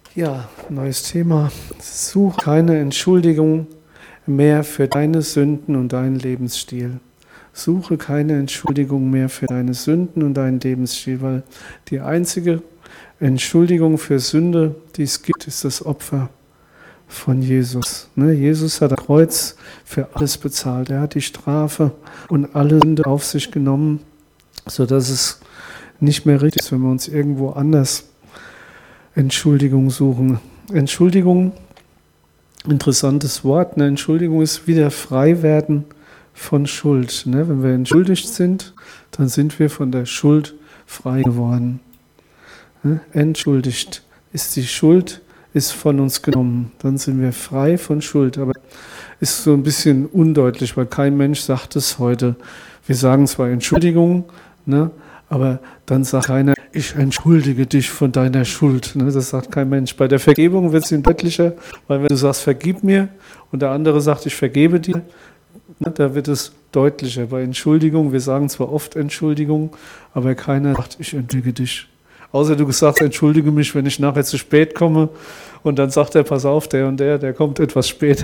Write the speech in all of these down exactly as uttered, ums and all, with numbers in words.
Ja, neues Thema. Such keine Entschuldigung mehr für deine Sünden und deinen Lebensstil. Suche keine Entschuldigung mehr für deine Sünden und deinen Lebensstil, weil die einzige Entschuldigung für Sünde, die es gibt, ist das Opfer von Jesus. Ne? Jesus hat am Kreuz für alles bezahlt. Er hat die Strafe und alle Sünde auf sich genommen, sodass es nicht mehr richtig ist, wenn wir uns irgendwo anders Entschuldigung suchen. Entschuldigung, interessantes Wort. Eine Entschuldigung ist wieder frei werden von Schuld. Ne? Wenn wir entschuldigt sind, dann sind wir von der Schuld frei geworden. Ne? Entschuldigt ist die Schuld, ist von uns genommen. Dann sind wir frei von Schuld. Aber ist so ein bisschen undeutlich, weil kein Mensch sagt es heute. Wir sagen zwar Entschuldigung, ne? Aber dann sagt keiner, ich entschuldige dich von deiner Schuld. Das sagt kein Mensch. Bei der Vergebung wird es deutlicher, weil wenn du sagst, vergib mir, und der andere sagt, ich vergebe dir, da wird es deutlicher. Bei Entschuldigung, wir sagen zwar oft Entschuldigung, aber keiner sagt, ich entschuldige dich. Außer du sagst, entschuldige mich, wenn ich nachher zu spät komme, und dann sagt er, pass auf, der und der, der kommt etwas später.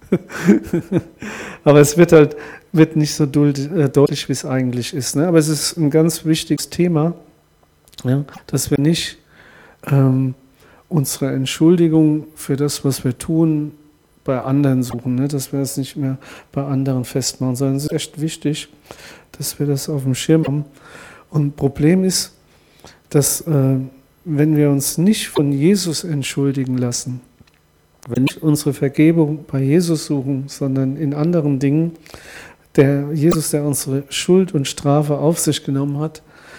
Aber es wird halt wird nicht so deutlich, wie es eigentlich ist. Ne? Aber es ist ein ganz wichtiges Thema, ja, dass wir nicht ähm, unsere Entschuldigung für das, was wir tun, bei anderen suchen, ne? Dass wir das nicht mehr bei anderen festmachen, sondern es ist echt wichtig, dass wir das auf dem Schirm haben. Und Problem ist, dass äh, wenn wir uns nicht von Jesus entschuldigen lassen, wenn wir unsere Vergebung bei Jesus suchen, sondern in anderen Dingen, der Jesus, der unsere Schuld und Strafe auf sich genommen hat,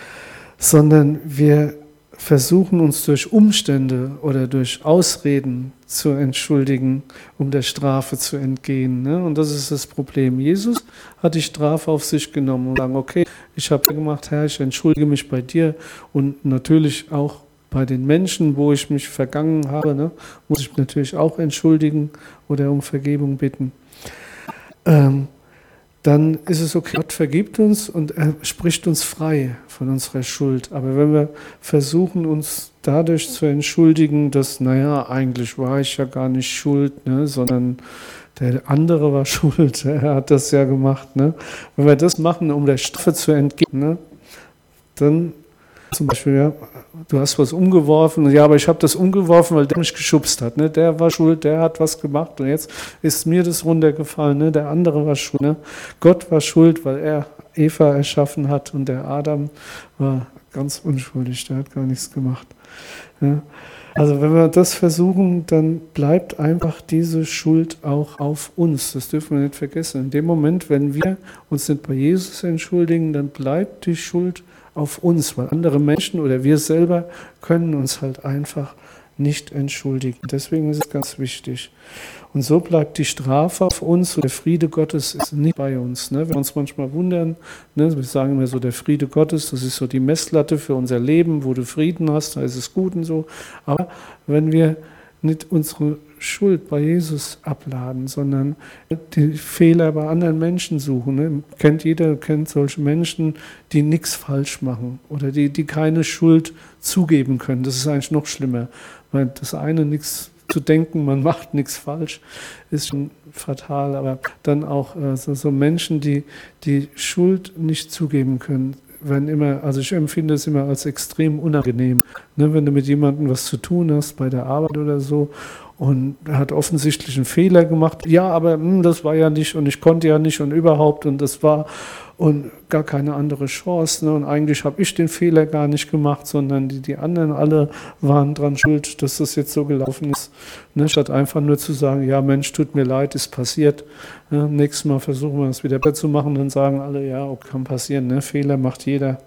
sondern wir versuchen uns durch Umstände oder durch Ausreden zu entschuldigen, um der Strafe zu entgehen. Ne? Und das ist das Problem. Jesus hat die Strafe auf sich genommen und sagen, okay, ich habe gemacht, Herr, ich entschuldige mich bei dir und natürlich auch bei den Menschen, wo ich mich vergangen habe, ne, muss ich natürlich auch entschuldigen oder um Vergebung bitten. Ähm, dann ist es okay, Gott vergibt uns und er spricht uns frei von unserer Schuld. Aber wenn wir versuchen, uns dadurch zu entschuldigen, dass, naja, eigentlich war ich ja gar nicht schuld, ne, sondern der andere war schuld, er hat das ja gemacht. Ne. Wenn wir das machen, um der Strafe zu entgehen, ne, dann zum Beispiel, ja, du hast was umgeworfen, ja, aber ich habe das umgeworfen, weil der mich geschubst hat. Ne? Der war schuld, der hat was gemacht und jetzt ist mir das runtergefallen. Ne? Der andere war schuld. Ne? Gott war schuld, weil er Eva erschaffen hat und der Adam war ganz unschuldig, der hat gar nichts gemacht. Ja? Also wenn wir das versuchen, dann bleibt einfach diese Schuld auch auf uns. Das dürfen wir nicht vergessen. In dem Moment, wenn wir uns nicht bei Jesus entschuldigen, dann bleibt die Schuld auf uns, weil andere Menschen oder wir selber können uns halt einfach nicht entschuldigen. Deswegen ist es ganz wichtig. Und so bleibt die Strafe auf uns und der Friede Gottes ist nicht bei uns. Ne? Wir uns manchmal wundern, ne? Wir sagen immer so, der Friede Gottes, das ist so die Messlatte für unser Leben, wo du Frieden hast, da ist es gut und so. Aber wenn wir nicht unsere Schuld bei Jesus abladen, sondern die Fehler bei anderen Menschen suchen. Ne? Kennt jeder, kennt solche Menschen, die nichts falsch machen oder die, die keine Schuld zugeben können. Das ist eigentlich noch schlimmer, weil das eine, nichts zu denken, man macht nichts falsch, ist schon fatal. Aber dann auch äh, so, so Menschen, die die Schuld nicht zugeben können, werden immer, also ich empfinde es immer als extrem unangenehm, ne, wenn du mit jemandem was zu tun hast, bei der Arbeit oder so, und er hat offensichtlich einen Fehler gemacht. Ja, aber mh, das war ja nicht und ich konnte ja nicht und überhaupt und das war und gar keine andere Chance. Ne? Und eigentlich habe ich den Fehler gar nicht gemacht, sondern die, die anderen alle waren dran schuld, dass das jetzt so gelaufen ist. Ne? Statt einfach nur zu sagen, ja Mensch, tut mir leid, ist passiert. Ne? Nächstes Mal versuchen wir es wieder besser zu machen, dann sagen alle, ja, okay, kann passieren, ne? Fehler macht jeder.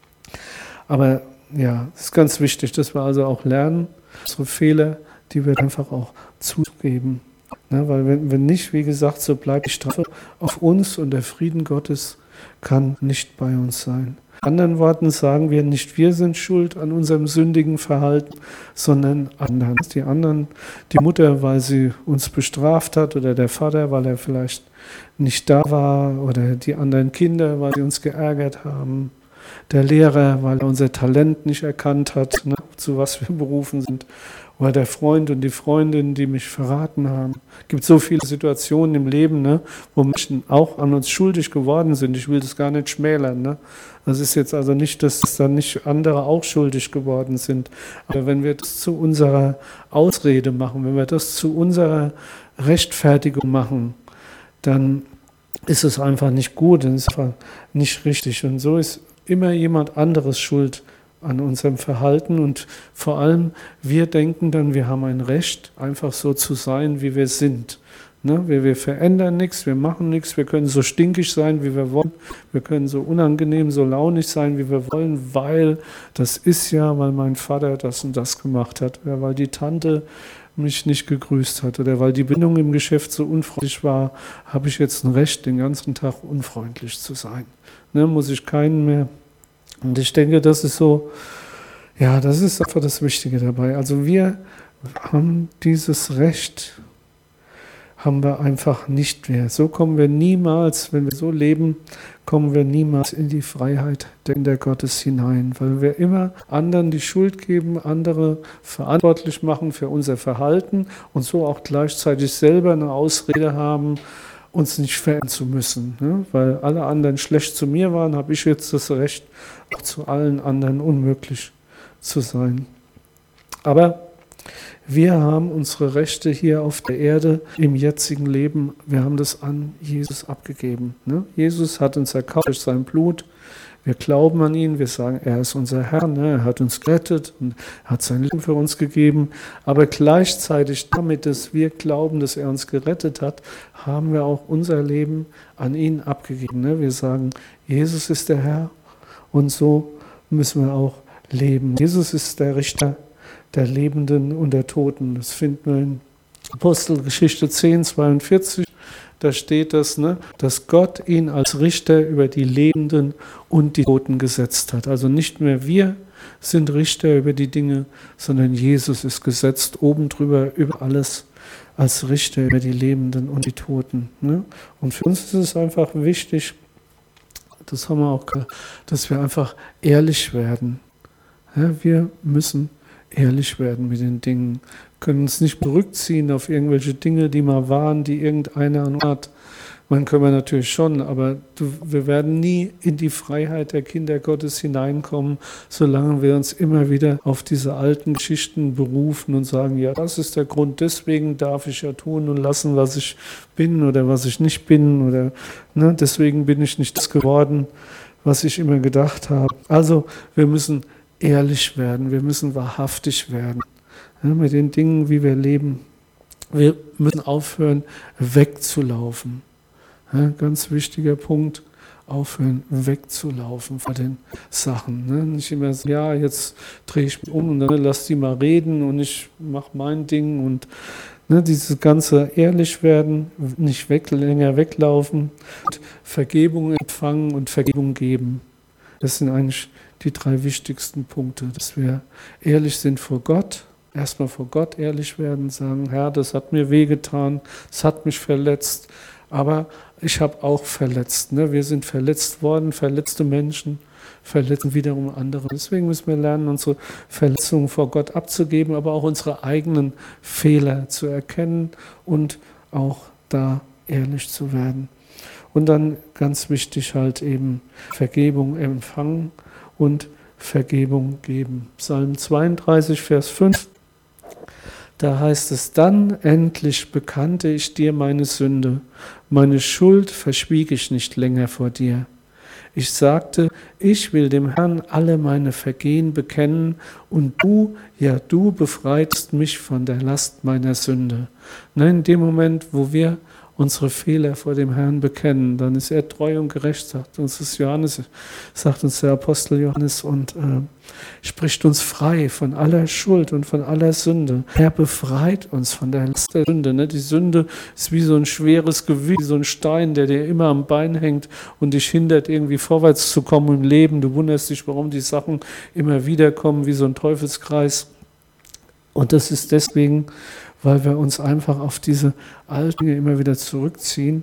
Aber ja, es ist ganz wichtig, dass wir also auch lernen, unsere Fehler, die wir einfach auch zugeben. Ne, weil wenn, wenn nicht, wie gesagt, so bleibt die Strafe auf uns und der Frieden Gottes kann nicht bei uns sein. In anderen Worten sagen wir, nicht wir sind schuld an unserem sündigen Verhalten, sondern anderen. Die anderen, die Mutter, weil sie uns bestraft hat oder der Vater, weil er vielleicht nicht da war oder die anderen Kinder, weil sie uns geärgert haben der Lehrer, weil er unser Talent nicht erkannt hat, ne, zu was wir berufen sind. Oder der Freund und die Freundin, die mich verraten haben. Es gibt so viele Situationen im Leben, ne, wo Menschen auch an uns schuldig geworden sind. Ich will das gar nicht schmälern. Ne. Das ist jetzt also nicht, dass dann nicht andere auch schuldig geworden sind. Aber wenn wir das zu unserer Ausrede machen, wenn wir das zu unserer Rechtfertigung machen, dann ist es einfach nicht gut, dann ist es einfach nicht richtig. Und so ist immer jemand anderes schuld an unserem Verhalten und vor allem wir denken dann, wir haben ein Recht, einfach so zu sein, wie wir sind. Ne? Wir, wir verändern nichts, wir machen nichts, wir können so stinkig sein, wie wir wollen, wir können so unangenehm, so launig sein, wie wir wollen, weil das ist ja, weil mein Vater das und das gemacht hat, oder weil die Tante mich nicht gegrüßt hat oder weil die Bindung im Geschäft so unfreundlich war, habe ich jetzt ein Recht, den ganzen Tag unfreundlich zu sein. Ne? Muss ich keinen mehr. Und ich denke, das ist so, ja, das ist einfach das Wichtige dabei. Also wir haben dieses Recht, haben wir einfach nicht mehr. So kommen wir niemals, wenn wir so leben, kommen wir niemals in die Freiheit der Kinder Gottes hinein, weil wir immer anderen die Schuld geben, andere verantwortlich machen für unser Verhalten und so auch gleichzeitig selber eine Ausrede haben, uns nicht verändern zu müssen. Ne? Weil alle anderen schlecht zu mir waren, habe ich jetzt das Recht, auch zu allen anderen unmöglich zu sein. Aber wir haben unsere Rechte hier auf der Erde im jetzigen Leben, wir haben das an Jesus abgegeben. Ne? Jesus hat uns erkauft durch sein Blut. Wir glauben an ihn, wir sagen, er ist unser Herr, ne? Er hat uns gerettet und hat sein Leben für uns gegeben. Aber gleichzeitig damit, dass wir glauben, dass er uns gerettet hat, haben wir auch unser Leben an ihn abgegeben. Ne? Wir sagen, Jesus ist der Herr und so müssen wir auch leben. Jesus ist der Richter der Lebenden und der Toten. Das finden wir in Apostelgeschichte zehn, zweiundvierzig. Da steht das, ne, dass Gott ihn als Richter über die Lebenden und die Toten gesetzt hat. Also nicht mehr wir sind Richter über die Dinge, sondern Jesus ist gesetzt oben drüber über alles als Richter über die Lebenden und die Toten. Ne? Und für uns ist es einfach wichtig, das haben wir auch gehört, dass wir einfach ehrlich werden. Ja, wir müssen ehrlich werden mit den Dingen. Können uns nicht zurückziehen auf irgendwelche Dinge, die mal waren, die irgendeiner hat. Man können wir natürlich schon, aber du, wir werden nie in die Freiheit der Kinder Gottes hineinkommen, solange wir uns immer wieder auf diese alten Geschichten berufen und sagen, ja, das ist der Grund, deswegen darf ich ja tun und lassen, was ich bin oder was ich nicht bin oder ne, deswegen bin ich nicht das geworden, was ich immer gedacht habe. Also wir müssen ehrlich werden, wir müssen wahrhaftig werden. Ja, mit den Dingen, wie wir leben. Wir müssen aufhören, wegzulaufen. Ja, ganz wichtiger Punkt, aufhören, wegzulaufen vor den Sachen. Ne? Nicht immer so, ja, jetzt drehe ich mich um und dann lass die mal reden und ich mache mein Ding. Und ne, dieses ganze ehrlich werden, nicht weg, länger weglaufen, und Vergebung empfangen und Vergebung geben. Das sind eigentlich die drei wichtigsten Punkte, dass wir ehrlich sind vor Gott, erstmal vor Gott ehrlich werden, sagen, Herr, das hat mir wehgetan, es hat mich verletzt, aber ich habe auch verletzt. Ne? Wir sind verletzt worden, verletzte Menschen verletzen wiederum andere. Deswegen müssen wir lernen, unsere Verletzungen vor Gott abzugeben, aber auch unsere eigenen Fehler zu erkennen und auch da ehrlich zu werden. Und dann ganz wichtig halt eben Vergebung empfangen und Vergebung geben. Psalm zweiunddreißig, Vers fünf. Da heißt es, dann endlich bekannte ich dir meine Sünde, meine Schuld verschwieg ich nicht länger vor dir. Ich sagte, ich will dem Herrn alle meine Vergehen bekennen und du, ja du befreitest mich von der Last meiner Sünde. Nein, in dem Moment, wo wir unsere Fehler vor dem Herrn bekennen, dann ist er treu und gerecht, sagt uns das Johannes, sagt uns der Apostel Johannes und äh, spricht uns frei von aller Schuld und von aller Sünde. Er befreit uns von der Last der Sünde. Ne? Die Sünde ist wie so ein schweres Gewicht, wie so ein Stein, der dir immer am Bein hängt und dich hindert, irgendwie vorwärts zu kommen im Leben. Du wunderst dich, warum die Sachen immer wieder kommen, wie so ein Teufelskreis. Und das ist deswegen, weil wir uns einfach auf diese alten Dinge immer wieder zurückziehen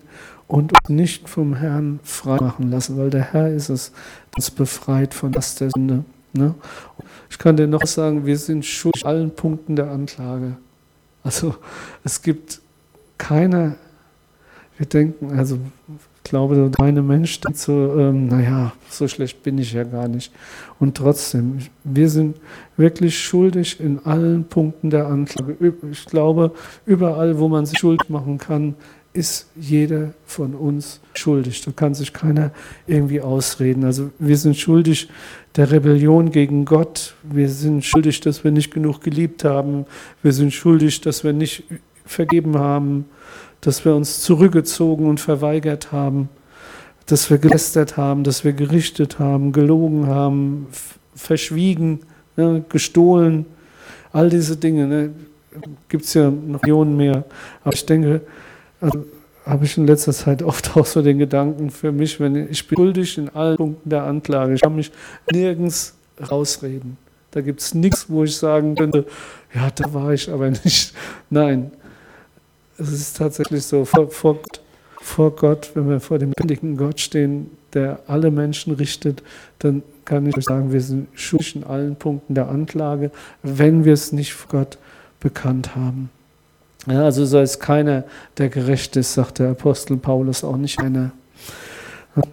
und uns nicht vom Herrn frei machen lassen, weil der Herr ist es, der uns befreit von der Sünde. Ne? Ich kann dir noch sagen, wir sind schuldig an allen Punkten der Anklage. Also es gibt keine, wir denken, also ich glaube, der reine Mensch denkt so, ähm, naja, so schlecht bin ich ja gar nicht. Und trotzdem, wir sind wirklich schuldig in allen Punkten der Anklage. Ich glaube, überall, wo man sich schuldig machen kann, ist jeder von uns schuldig. Da kann sich keiner irgendwie ausreden. Also wir sind schuldig der Rebellion gegen Gott. Wir sind schuldig, dass wir nicht genug geliebt haben. Wir sind schuldig, dass wir nicht vergeben haben, dass wir uns zurückgezogen und verweigert haben, dass wir gelästert haben, dass wir gerichtet haben, gelogen haben, verschwiegen, ne, gestohlen. All diese Dinge, ne, gibt es ja noch Millionen mehr. Aber ich denke, also, habe ich in letzter Zeit oft auch so den Gedanken für mich, wenn ich bin schuldig in allen Punkten der Anklage. Ich kann mich nirgends rausreden. Da gibt es nichts, wo ich sagen könnte, ja, da war ich aber nicht. Nein, es ist tatsächlich so, vor, vor, Gott, vor Gott, wenn wir vor dem lebendigen Gott stehen, der alle Menschen richtet, dann kann ich euch sagen, wir sind schuldig in allen Punkten der Anklage, wenn wir es nicht vor Gott bekannt haben. Ja, also sei es keiner, der gerecht ist, sagt der Apostel Paulus, auch nicht einer. Und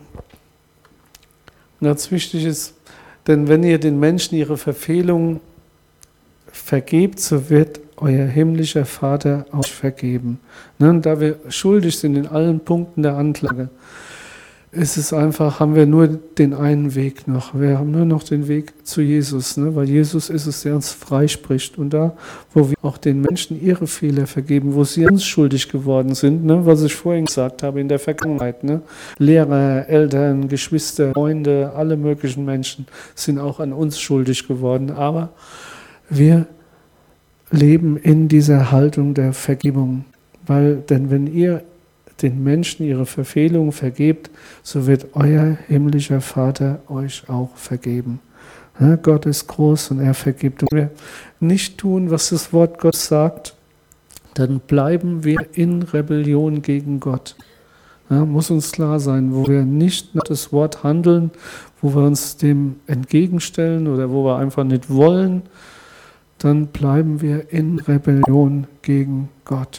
ganz wichtig ist, denn wenn ihr den Menschen ihre Verfehlungen vergebt, so wird euer himmlischer Vater euch vergeben. Ne, da wir schuldig sind in allen Punkten der Anklage, ist es einfach, haben wir nur den einen Weg noch. Wir haben nur noch den Weg zu Jesus, ne? Weil Jesus ist es, der uns freispricht. Und da, wo wir auch den Menschen ihre Fehler vergeben, wo sie uns schuldig geworden sind, ne? Was ich vorhin gesagt habe in der Vergangenheit, ne? Lehrer, Eltern, Geschwister, Freunde, alle möglichen Menschen sind auch an uns schuldig geworden. Aber wir leben in dieser Haltung der Vergebung. Weil, denn wenn ihr den Menschen ihre Verfehlungen vergebt, so wird euer himmlischer Vater euch auch vergeben. Ja, Gott ist groß und er vergibt. Und wenn wir nicht tun, was das Wort Gott sagt, dann bleiben wir in Rebellion gegen Gott. Ja, muss uns klar sein, wo wir nicht nach das Wort handeln, wo wir uns dem entgegenstellen oder wo wir einfach nicht wollen, dann bleiben wir in Rebellion gegen Gott.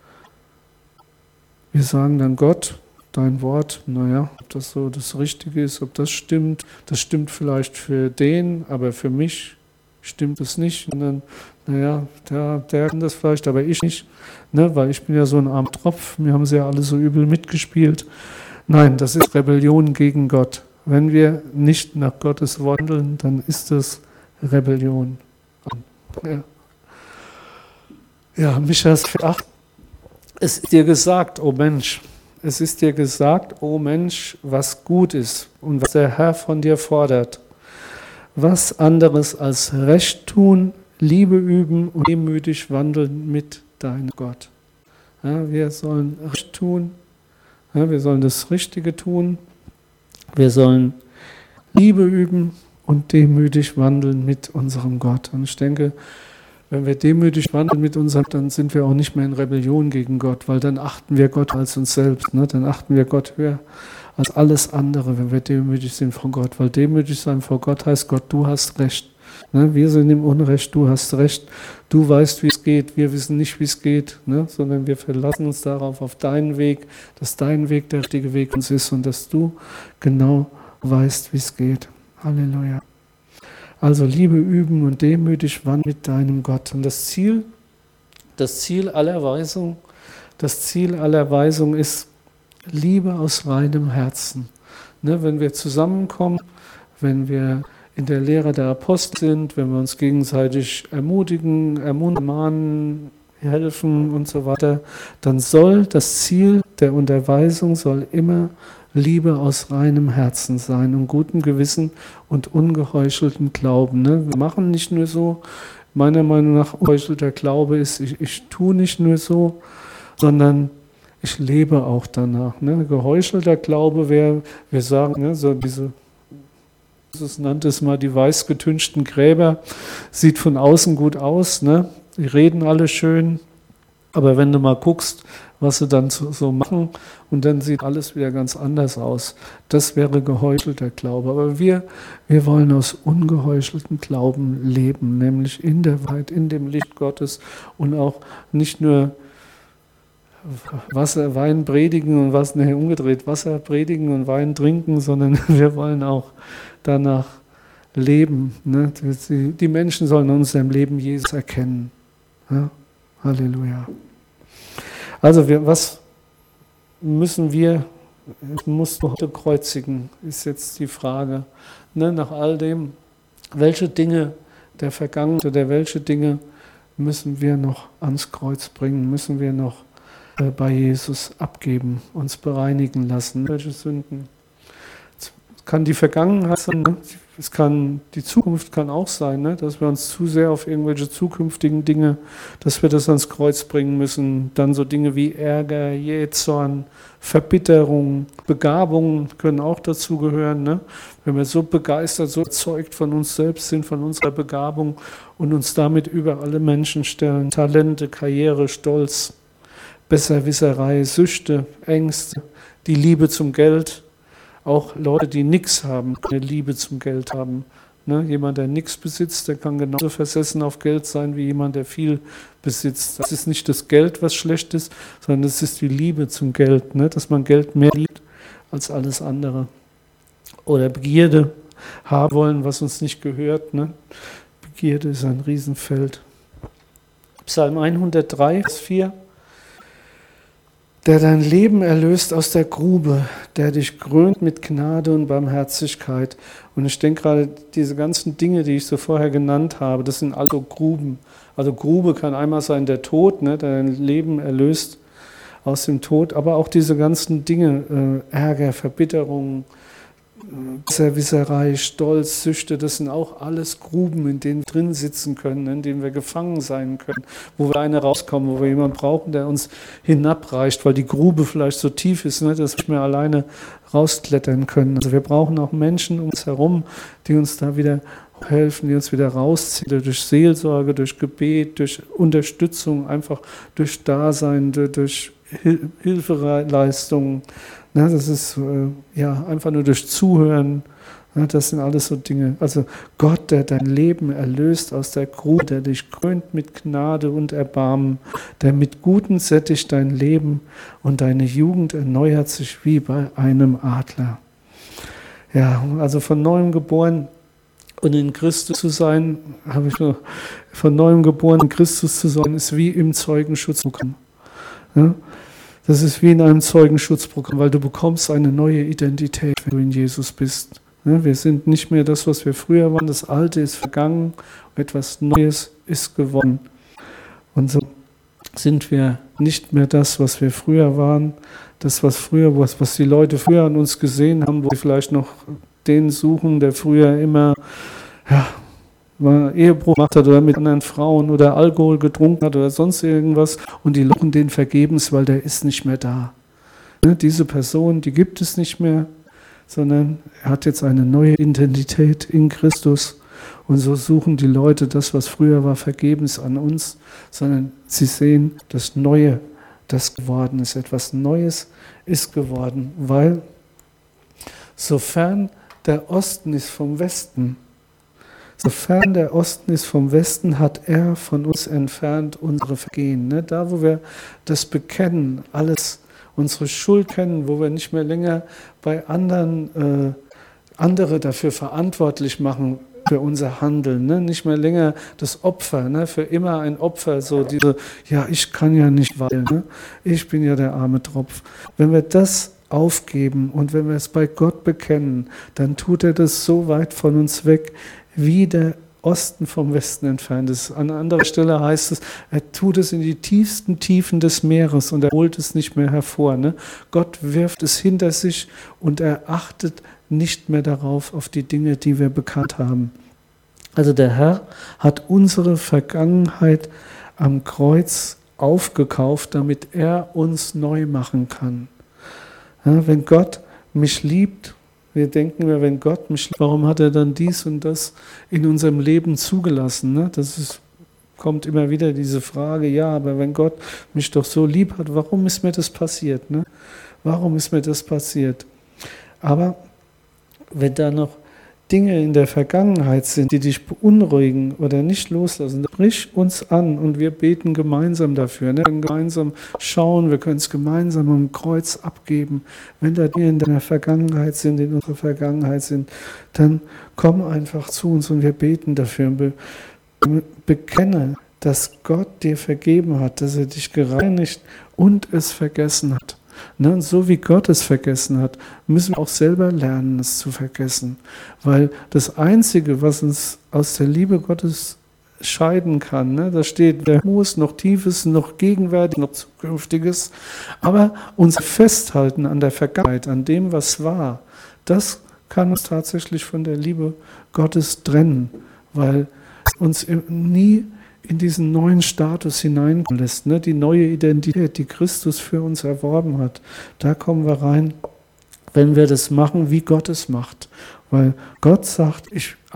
Wir sagen dann Gott, dein Wort, naja, ob das so das Richtige ist, ob das stimmt, das stimmt vielleicht für den, aber für mich stimmt es nicht. Und dann, naja, der, der kann das vielleicht, aber ich nicht, ne, weil ich bin ja so ein armer Tropf, mir haben sie ja alle so übel mitgespielt. Nein, das ist Rebellion gegen Gott. Wenn wir nicht nach Gottes Wort handeln, dann ist das Rebellion. Ja, ja, Micha acht. Es ist dir gesagt, o Mensch, es ist dir gesagt, o Mensch, was gut ist und was der Herr von dir fordert. Was anderes als Recht tun, Liebe üben und demütig wandeln mit deinem Gott. Ja, wir sollen Recht tun, ja, wir sollen das Richtige tun, wir sollen Liebe üben und demütig wandeln mit unserem Gott. Und ich denke, wenn wir demütig wandeln mit unserem, dann sind wir auch nicht mehr in Rebellion gegen Gott, weil dann achten wir Gott als uns selbst. Ne? Dann achten wir Gott höher als alles andere, wenn wir demütig sind vor Gott. Weil demütig sein vor Gott heißt, Gott, du hast Recht. Ne? Wir sind im Unrecht, du hast Recht. Du weißt, wie es geht. Wir wissen nicht, wie es geht, ne? Sondern wir verlassen uns darauf, auf deinen Weg, dass dein Weg der richtige Weg uns ist und dass du genau weißt, wie es geht. Halleluja. Also Liebe üben und demütig wandeln mit deinem Gott. Und das Ziel, das Ziel aller Weisung, das Ziel aller Weisung ist Liebe aus reinem Herzen. Ne, wenn wir zusammenkommen, wenn wir in der Lehre der Apostel sind, wenn wir uns gegenseitig ermutigen, ermahnen, helfen und so weiter, dann soll das Ziel der Unterweisung soll immer Liebe aus reinem Herzen sein und gutem Gewissen und ungeheuchelten Glauben. Ne? Wir machen nicht nur so, meiner Meinung nach, ungeheuchelter Glaube ist, ich, ich tue nicht nur so, sondern ich lebe auch danach. Ne? Geheuchelter Glaube wäre, wir sagen, ne, so diese, Jesus nannte es mal die weißgetünchten Gräber, sieht von außen gut aus, ne? Die reden alle schön, Aber wenn du mal guckst, was sie dann so, so machen, und dann sieht alles wieder ganz anders aus. Das wäre geheuchelter Glaube. Aber wir, wir wollen aus ungeheucheltem Glauben leben, nämlich in der Wahrheit, in dem Licht Gottes und auch nicht nur Wasser, Wein predigen und was, nee, umgedreht, Wasser predigen und Wein trinken, sondern wir wollen auch danach leben. Ne? Die, die Menschen sollen in unserem Leben Jesus erkennen. Ja? Halleluja. Also wir, was müssen wir, musst du heute kreuzigen, ist jetzt die Frage. Ne? Nach all dem, welche Dinge der Vergangenheit oder welche Dinge müssen wir noch ans Kreuz bringen, müssen wir noch äh, bei Jesus abgeben, uns bereinigen lassen. Welche Sünden? Es kann die Vergangenheit sein, ne? Es kann, die Zukunft kann auch sein, ne? Dass wir uns zu sehr auf irgendwelche zukünftigen Dinge, dass wir das ans Kreuz bringen müssen. Dann so Dinge wie Ärger, Jähzorn, Verbitterung, Begabungen können auch dazu gehören. Ne? Wenn wir so begeistert, so überzeugt von uns selbst sind, von unserer Begabung und uns damit über alle Menschen stellen. Talente, Karriere, Stolz, Besserwisserei, Süchte, Ängste, die Liebe zum Geld. Auch Leute, die nichts haben, eine Liebe zum Geld haben. Ne? Jemand, der nichts besitzt, der kann genauso versessen auf Geld sein, wie jemand, der viel besitzt. Das ist nicht das Geld, was schlecht ist, sondern es ist die Liebe zum Geld, ne? Dass man Geld mehr liebt als alles andere. Oder Begierde haben wollen, was uns nicht gehört. Ne? Begierde ist ein Riesenfeld. Psalm hundertdrei, Vers vier. Der dein Leben erlöst aus der Grube, der dich krönt mit Gnade und Barmherzigkeit. Und ich denke gerade, diese ganzen Dinge, die ich so vorher genannt habe, das sind also Gruben. Also Grube kann einmal sein der Tod, ne, der dein Leben erlöst aus dem Tod, aber auch diese ganzen Dinge, äh, Ärger, Verbitterung, Besserwisserei, Stolz, Süchte, das sind auch alles Gruben, in denen wir drin sitzen können, in denen wir gefangen sein können, wo wir eine rauskommen, wo wir jemanden brauchen, der uns hinabreicht, weil die Grube vielleicht so tief ist, ne, dass wir nicht mehr alleine rausklettern können. Also wir brauchen auch Menschen um uns herum, die uns da wieder helfen, die uns wieder rausziehen, durch Seelsorge, durch Gebet, durch Unterstützung, einfach durch Dasein, durch Hil- Hilfeleistungen. Ne, das ist äh, ja einfach nur durch Zuhören. Ne, das sind alles so Dinge. Also Gott, der dein Leben erlöst aus der Grube, der dich krönt mit Gnade und Erbarmen, der mit Guten sättigt dein Leben und deine Jugend erneuert sich wie bei einem Adler. Ja, also von neuem geboren und in Christus zu sein, habe ich nur von neuem geboren in Christus zu sein, ist wie im Zeugenschutzprogramm. Ja? Das ist wie in einem Zeugenschutzprogramm, weil du bekommst eine neue Identität, wenn du in Jesus bist. Wir sind nicht mehr das, was wir früher waren. Das Alte ist vergangen und etwas Neues ist geworden. Und so sind wir nicht mehr das, was wir früher waren. Das, was früher, was, was die Leute früher an uns gesehen haben, wo sie vielleicht noch den suchen, der früher immer ja, mal Ehebruch gemacht hat oder mit anderen Frauen oder Alkohol getrunken hat oder sonst irgendwas und die lochen den vergebens, weil der ist nicht mehr da. Ne, diese Person, die gibt es nicht mehr, sondern er hat jetzt eine neue Identität in Christus und so suchen die Leute das, was früher war, vergebens an uns, sondern sie sehen das Neue, das geworden ist. Etwas Neues ist geworden, weil sofern der Osten ist vom Westen, Sofern der Osten ist vom Westen, hat er von uns entfernt unsere Vergehen. Ne? Da, wo wir das bekennen, alles, unsere Schuld kennen, wo wir nicht mehr länger bei anderen, äh, andere dafür verantwortlich machen für unser Handeln. Ne? Nicht mehr länger das Opfer, ne? Für immer ein Opfer, so diese, ja, ich kann ja nicht weilen, ne? Ich bin ja der arme Tropf. Wenn wir das aufgeben und wenn wir es bei Gott bekennen, dann tut er das so weit von uns weg, wie der Osten vom Westen entfernt ist. An anderer Stelle heißt es, er tut es in die tiefsten Tiefen des Meeres und er holt es nicht mehr hervor. Ne? Gott wirft es hinter sich und er achtet nicht mehr darauf, auf die Dinge, die wir bekannt haben. Also der Herr hat unsere Vergangenheit am Kreuz aufgekauft, damit er uns neu machen kann. Ja, wenn Gott mich liebt, wir denken immer, wenn Gott mich liebt, warum hat er dann dies und das in unserem Leben zugelassen? Ne? Das ist kommt immer wieder diese Frage, ja, aber wenn Gott mich doch so lieb hat, warum ist mir das passiert? Ne? Warum ist mir das passiert? Aber wenn da noch Dinge in der Vergangenheit sind, die dich beunruhigen oder nicht loslassen, sprich uns an und wir beten gemeinsam dafür. Ne? Wir können gemeinsam schauen, wir können es gemeinsam am Kreuz abgeben. Wenn da Dinge in deiner Vergangenheit sind, in unserer Vergangenheit sind, dann komm einfach zu uns und wir beten dafür. Be- bekenne, dass Gott dir vergeben hat, dass er dich gereinigt und es vergessen hat. Ne, und so wie Gott es vergessen hat, müssen wir auch selber lernen, es zu vergessen. Weil das Einzige, was uns aus der Liebe Gottes scheiden kann, ne, da steht weder Hohes noch Tiefes, noch Gegenwärtiges, noch Zukünftiges, aber unser Festhalten an der Vergangenheit, an dem, was war, das kann uns tatsächlich von der Liebe Gottes trennen, weil es uns nie in diesen neuen Status hineinkommen lässt, ne? Die neue Identität, die Christus für uns erworben hat. Da kommen wir rein, wenn wir das machen, wie Gott es macht. Weil Gott sagt, ich